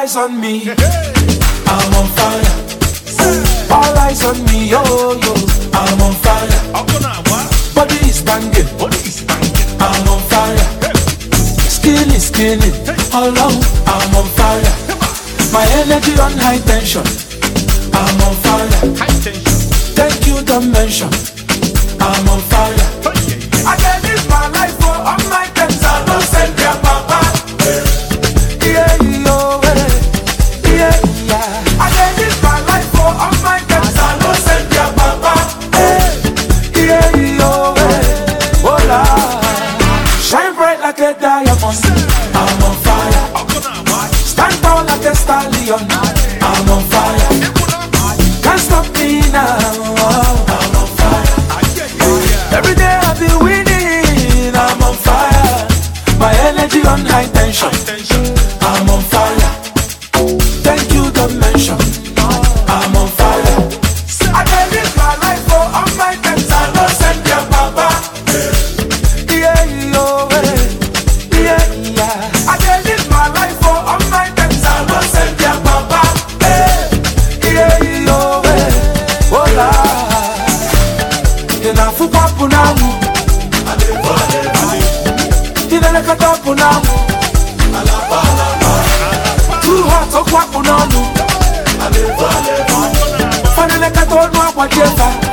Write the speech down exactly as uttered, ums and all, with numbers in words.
eyes on me, I'm on fire. All eyes on me, yo yo, I'm on fire. Body is banging, I'm on fire. Skin is skinning, all along, I'm on fire. My energy on high tension, I'm on fire. Thank you, dimension, I'm on fire. I can live my life for all my friends, I don't send their papa. Yeah, yo, yeah, yeah. I can live my life for all my friends, I don't send their papa. Yeah, yo, hola. Shine bright like a diamond, I'm on fire. Stand tall like a stallion, I'm on fire. Can't stop me now, I'm on fire. Every day I be winning, I'm on fire. My energy on high tension, I'm on fire. Thank you, dimension, I'm on fire. I can live my life for all my friends, I don't send their papa. Yeah, yo, yeah, yeah. I can live my life for all my friends, I don't send their papa. Yeah, yo, hola. Ina fupa punamu, ina lekata punamu, too hot okwa punamu, fana lekata onwa kwa jefa.